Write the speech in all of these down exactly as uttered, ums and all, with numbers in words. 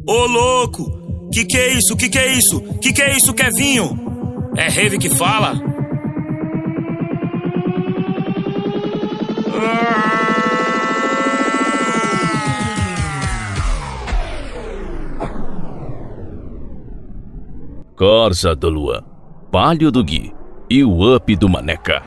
Ô louco, que que é isso, que que é isso, que que é isso, Kevinho? É rave que fala? Corsa do Luan, Palio do Gui e o Up do Maneca.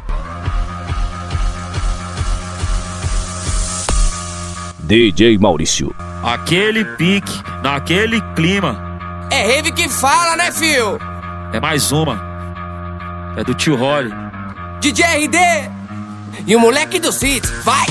D J Maurício. Aquele pique, naquele clima. É rave que fala, né, fio? É mais uma. É do tio Holly. D J R D e o moleque do City, vai!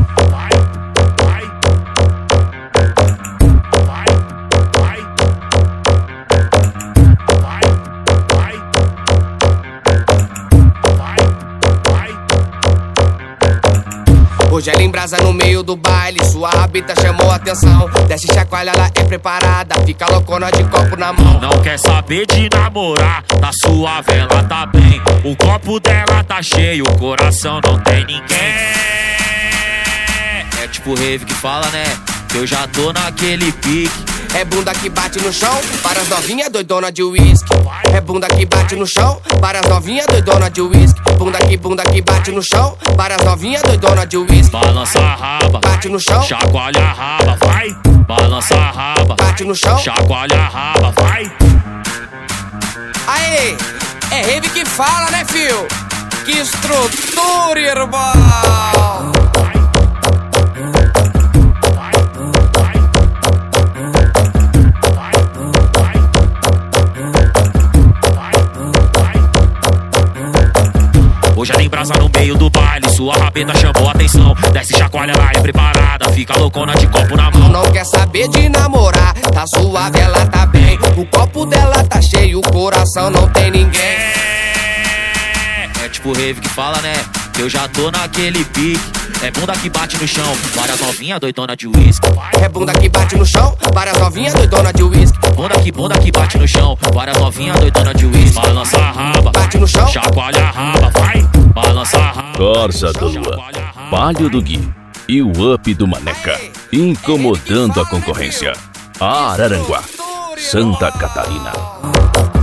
Hoje ela embrasa no meio do baile, sua rabita chamou a atenção. Desce chacoalha, ela é preparada, fica loucona de copo na mão. Não quer saber de namorar, tá suave, ela tá bem. O copo dela tá cheio, o coração não tem ninguém. É tipo rave que fala, né? Que eu já tô naquele pique. É bunda que bate no chão, para as novinhas doidona de uísque. É bunda que bate no chão, para as novinhas doidona de uísque. Bunda que bunda que bate no chão, para as novinhas doidona de uísque. Balança a raba, bate no chão, chacoalha a raba, vai. Balança a raba, bate no chão, chacoalha a raba, vai. Aê, é rave que fala, né, fio? Que estrutura, irmão! Hoje ela embrasa no meio do baile, sua rabeta chamou a atenção. Desce chacoalha, ela é preparada, fica loucona de copo na mão. Não quer saber de namorar, tá suave, ela tá bem. O copo dela tá cheio, o coração não tem ninguém. É tipo rave que fala, né? Que eu já tô naquele pique. É bunda que bate no chão, várias novinhas doidona de uísque. É bunda que bate no chão, várias novinhas doidona de uísque. Bunda que bunda que bate no chão, várias novinhas doidona de uísque. Balança a raba, bate no chão, chacoalha a raba, vai. Balança a raba, Corsa do Luan, Palio do Gui e o Up do Maneca, incomodando a concorrência. Araranguá, Santa Catarina.